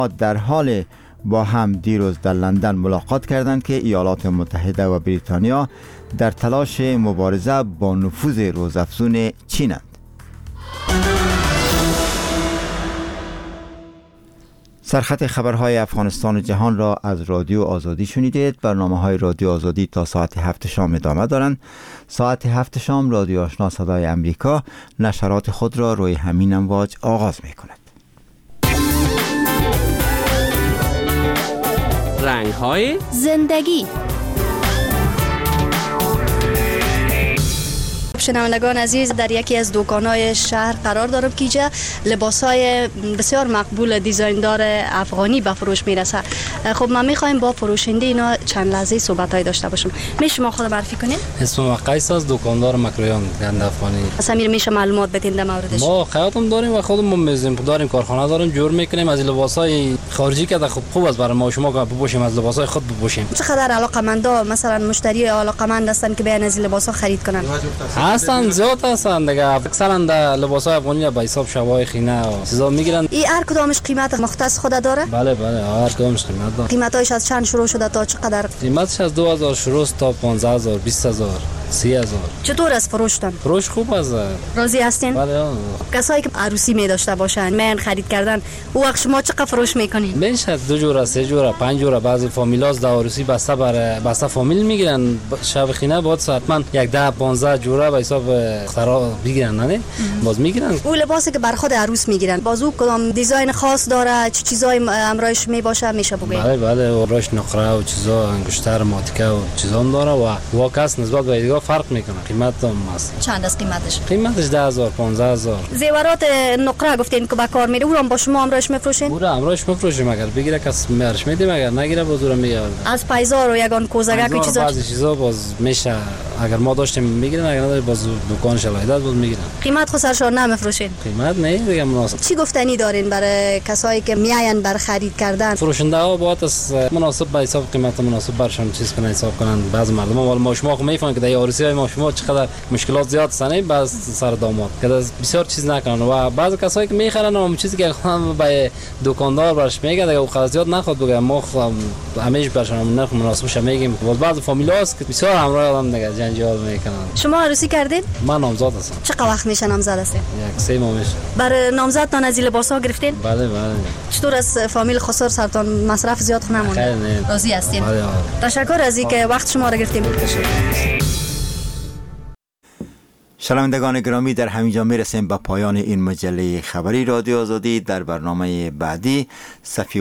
در حال با هم دیروز در لندن ملاقات کردند که ایالات متحده و بریتانیا در تلاش مبارزه با نفوذ روزافزون چینند. سرخط خبرهای افغانستان و جهان را از رادیو آزادی شنیدید. برنامه‌های رادیو آزادی تا ساعت 7 شام ادامه دارند. ساعت 7 شام رادیو آشنا صدای امریکا نشرات خود را روی همین امواج آغاز می‌کند. رنگ‌های زندگی. شنوندگان عزیز، در یکی از دکان‌های شهر قرار دارم که اینجا لباس‌های بسیار مقبول دیزاین‌دار افغانی به فروش میرسه. خب ما می‌خوایم با فروشنده اینا چند لحظه صحبت‌های داشته باشیم. میشه شما خود معرفی کنید؟ اسمم قیس است، دکاندار مکرویان گند افغانی. اصلا میشه معلومات بدین در موردش؟ ما خیاطم داریم و خودمون میزیم داریم، کارخانه داریم، جور میکنیم. از لباس‌های خارجی که خوب است برای ما شما که بپوشیم، از لباس‌های خود بپوشیم. چقدر علاقه‌مندا مثلا مشتری علاقه‌مند هستن که بیان از لباس‌ها خرید کنن؟ هستن، زیاد هستن دیگه. اکثرا در لباس‌های افغانی به حساب شبای خینه و چیزا میگیرن. این هر کدامش قیمت مختص خود داره؟ بله هر کدامش قیمت داره. قیمتاش از چند شروع شده تا چقدر؟ قیمتش از 2000 شروع تا 15000 20000 30,000. چطور از فروشتن؟ فروش خوب است. راضی هستین؟ بله. کسایی که عروسی می داشته باشن میان خرید کردن، او وقت شما چقدر فروش میکنین؟ میشه 2 جوره 3 جوره 5 جوره. بعضی فامیلاس در عروسی بسته فامیل میگیرن، شب خینه بعد حتما 10 15 جوره به حساب خرا بگیرن، نه باز میگیرن. او لباسی که بر خود عروس میگیرن باز او کدام دیزاین خاص داره؟ چه چیزای امرایش می باشه میشه بگید؟ بله روش نقره و چیزا انگشتر ماتیکه و چیزا هم داره و واکس نسبت به دیگه فرق میکنه. قیمت هم است. چند است قیمتش؟ قیمتش 10000 15000. زیورات نقره گفتین که با کار میره، او رو با شما امرایش میفروشین؟ او رو امرایش میفروشیم، اگر بگیره کس مرش میدیم، اگر نگیره باز رو میگه. از پایزار و یگان کوزگک و چیزا بعضی چیزا باز میشه، اگر ما داشتیم میگیرن، اگر نداری باز دکانش علایده باز میگیرن. قیمت خود سرشار نمیفروشین؟ قیمت نه دیگه مناسب. چی گفتنی دارین برای کسایی که میاین بر خرید کردن؟ فروشنده ها باید از مناسب به حساب قیمت مناسب برشون چیز کنن، حساب کنن. بعضی مردم ما شما میفهمن که در عروسی های ما شما چقدر مشکلات زیاد هستن باز سر داماد که بسیار چیز نکنن و بعضی کسایی که میخرن اون چیزی که خودم به دکاندار برش میگه دیگه او زیاد نخواد بگه، ما همیشه برشون نرخ مناسبش میگیم. بعض فامیلاست که بسیار همراه هم دیگه جنجال میکنن. شما عروسی کردین؟ من نامزد هستم. چقدر وقت میشه نامزد هستین؟ 3 ماه میشه. برای نامزدتان از این لباسا گرفتین؟ بله. چطور از فامیل خسر سرتان مصرف زیاد نمونه؟ خیلی نه. راضی هستین؟ بله. تشکر از اینکه وقت شما را گرفتیم. شنوندگان گرامی، در همینجا میرسیم به پایان این مجله خبری رادیو آزادی. در برنامه بعدی صفی